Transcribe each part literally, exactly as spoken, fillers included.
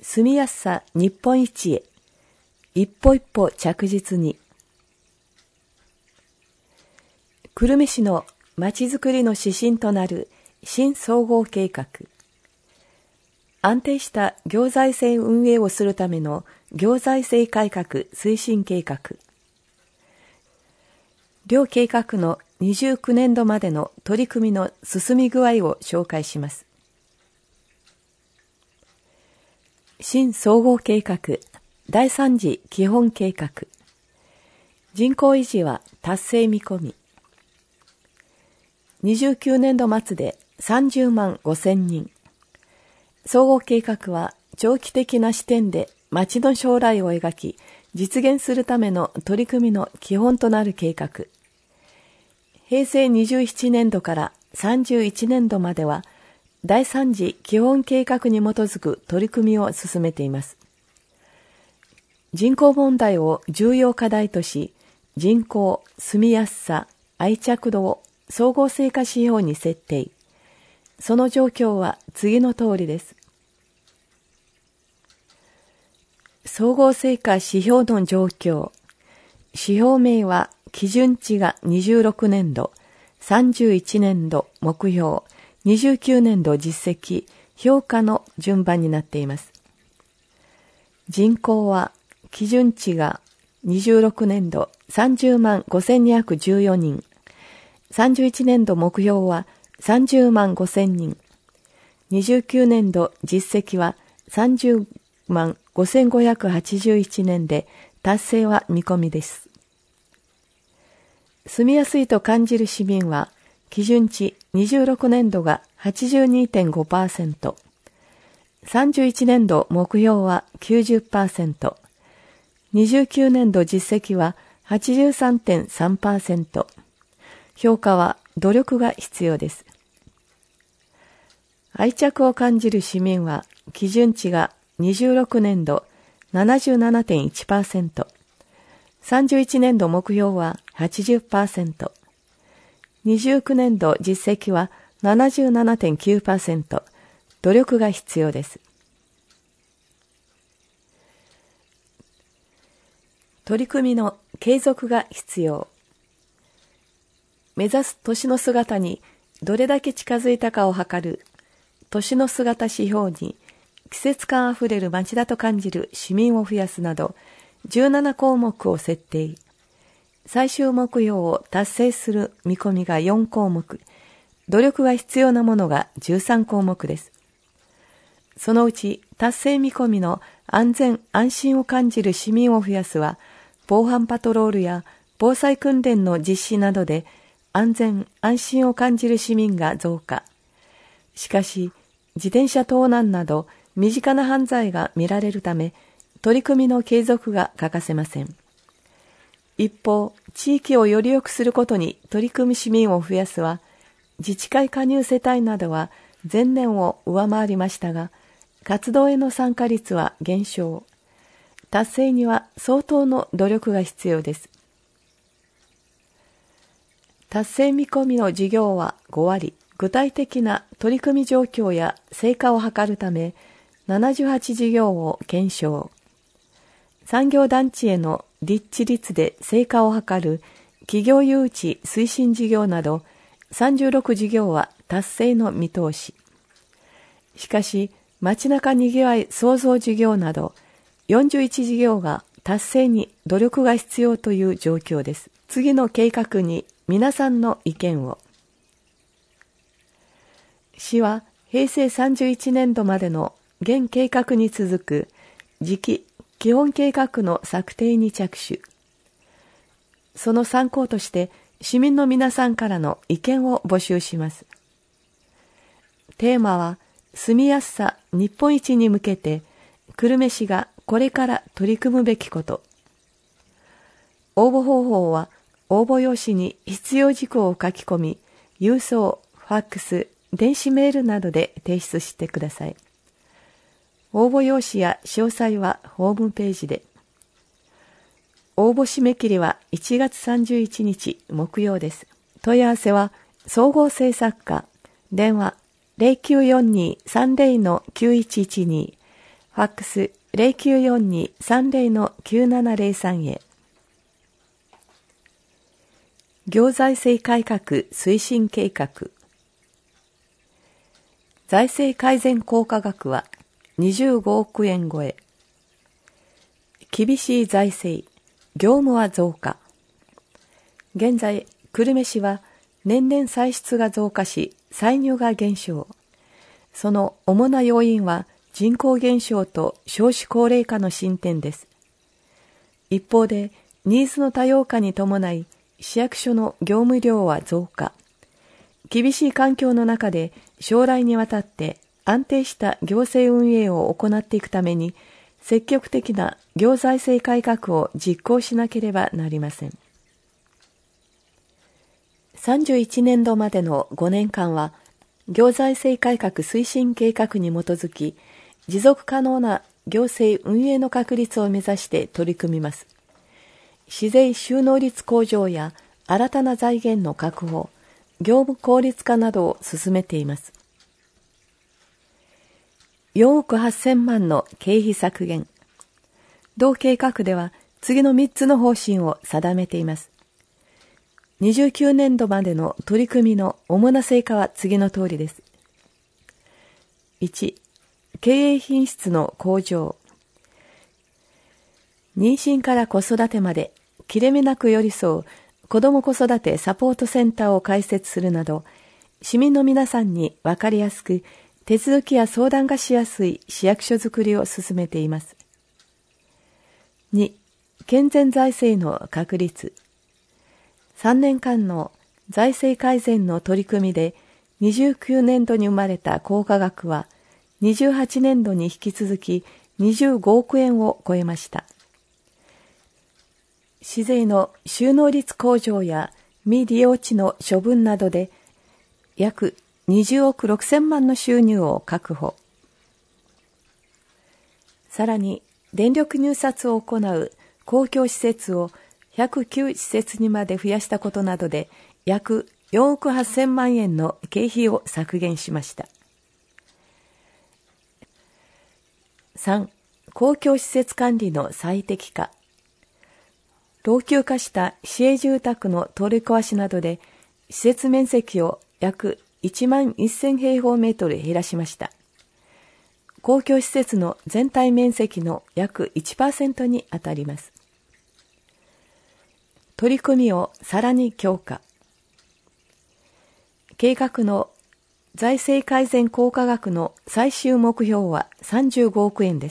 住みやすさ日本一へ、一歩一歩着実に。久留米市のまちづくりの指針となる新総合計画。安定した行財政運営をするための行財政改革推進計画。両計画のにじゅうきゅうねんどまでの取り組みの進み具合を紹介します。新総合計画だいさん次基本計画。人口維持は達成見込み。にじゅうきゅうねんど末でさんじゅうまんごせんにん。総合計画は長期的な視点で町の将来を描き、実現するための取り組みの基本となる計画。へいせいにじゅうななねんどからさんじゅういちねんどまでは、だいさん次基本計画に基づく取り組みを進めています。人口問題を重要課題とし、人口、住みやすさ、愛着度を総合成果指標に設定。その状況は次の通りです。総合成果指標の状況。指標名は基準値がにじゅうろくねんど、さんじゅういちねんど目標、にじゅうきゅうねんど実績、評価の順番になっています。人口は基準値がにじゅうろくねんどさんじゅうまんごせんにひゃくじゅうよにん、さんじゅういちねんど目標はさんじゅうまんごせんにん、にじゅうきゅうねんど実績はさんじゅうまんごせんごひゃくはちじゅういちねんで達成は見込みです。住みやすいと感じる市民は基準値にじゅうろくねんどが はちじゅうにてんごパーセント、さんじゅういちねんど目標は きゅうじゅっパーセント、にじゅうきゅうねんど実績は はちじゅうさんてんさんパーセント、評価は努力が必要です。愛着を感じる市民は基準値がにじゅうろくねんど ななじゅうななてんいちパーセント、さんじゅういちねんど目標は はちじゅっパーセント、にじゅうきゅうねんど実績は ななじゅうななてんきゅうパーセント、努力が必要です。取り組みの継続が必要。目指す都市の姿にどれだけ近づいたかを測る都市の姿指標に季節感あふれる街だと感じる市民を増やすなどじゅうななこうもくを設定。最終目標を達成する見込みがよんこうもく、努力が必要なものがじゅうさんこうもくです。そのうち達成見込みの安全安心を感じる市民を増やすは、防犯パトロールや防災訓練の実施などで安全安心を感じる市民が増加。しかし、自転車盗難など身近な犯罪が見られるため、取り組みの継続が欠かせません。一方、地域をより良くすることに取り組む市民を増やすは、自治会加入世帯などは前年を上回りましたが、活動への参加率は減少。達成には相当の努力が必要です。達成見込みの事業はごわり、具体的な取り組み状況や成果を図るため、ななじゅうはち事業を検証。産業団地への立地率で成果を図る企業誘致推進事業などさんじゅうろく事業は達成の見通し。しかし、街中にぎわい創造事業などよんじゅういち事業が達成に努力が必要という状況です。次の計画に皆さんの意見を。市はへいせいさんじゅういちねんどまでの現計画に続く次期基本計画の策定に着手。その参考として市民の皆さんからの意見を募集します。テーマは住みやすさ日本一に向けて久留米市がこれから取り組むべきこと。応募方法は応募用紙に必要事項を書き込み、郵送、ファックス、電子メールなどで提出してください。応募用紙や詳細はホームページで。応募締め切りはいちがつさんじゅういちにち木曜です。問い合わせは総合政策課、電話 ゼロきゅうよんにーさんゼロのきゅういちいちに、 ファックス ゼロきゅうよんにーさんゼロのきゅうななゼロさん へ。行財政改革推進計画。財政改善効果額はにじゅうごおくえん超え。厳しい財政、業務は増加。現在、久留米市は年々歳出が増加し、歳入が減少。その主な要因は人口減少と少子高齢化の進展です。一方で、ニーズの多様化に伴い、市役所の業務量は増加。厳しい環境の中で将来にわたって安定した行政運営を行っていくために、積極的な行財政改革を実行しなければなりません。さんじゅういちねんどまでのごねんかんは、行財政改革推進計画に基づき、持続可能な行政運営の確立を目指して取り組みます。市税収納率向上や新たな財源の確保、業務効率化などを進めています。よんおくはっせんまんの経費削減。同計画では次のみっつの方針を定めています。にじゅうきゅうねんどまでの取り組みの主な成果は次の通りです。いち、経営品質の向上。妊娠から子育てまで切れ目なく寄り添う子ども子育てサポートセンターを開設するなど、市民の皆さんにわかりやすく手続きや相談がしやすい市役所づくりを進めています。に、健全財政の確立。さんねんかんの財政改善の取り組みでにじゅうきゅうねんどに生まれた効果額はにじゅうはちねんどに引き続きにじゅうごおくえんを超えました。市税の収納率向上や未利用地の処分などで約にじゅうおくろくせんまんの収入を確保。さらに電力入札を行う公共施設をひゃくきゅうしせつにまで増やしたことなどで約よんおくはっせんまんえんの経費を削減しました。さん、公共施設管理の最適化。老朽化した市営住宅の取り壊しなどで施設面積を約いちまんせんへいほうメートル減らしました。公共施設の全体面積の約 いちパーセント にあたります。取り組みをさらに強化。計画の財政改善効果額の最終目標はさんじゅうごおくえんです。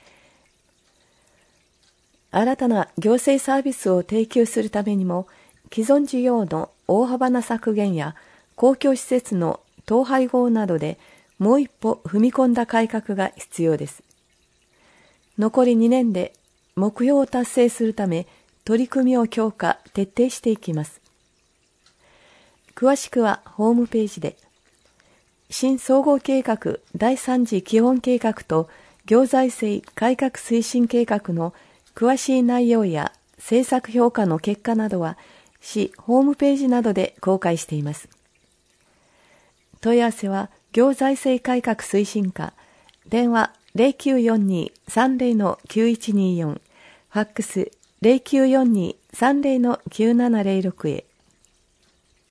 新たな行政サービスを提供するためにも、既存事業の大幅な削減や公共施設の統廃合などでもう一歩踏み込んだ改革が必要です。残りにねんで目標を達成するため、取り組みを強化、徹底していきます。詳しくはホームページで、新総合計画だいさん次基本計画と行財政改革推進計画の詳しい内容や政策評価の結果などは市ホームページなどで公開しています。問い合わせは行財政改革推進課、電話 ゼロきゅうよんにーさんゼロのきゅういちにーよん、ファックス ゼロきゅうよんにーさんゼロのきゅうななゼロろく へ。